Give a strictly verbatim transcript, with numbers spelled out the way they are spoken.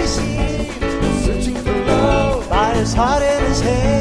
he seemed, searching for love by his heart and his head.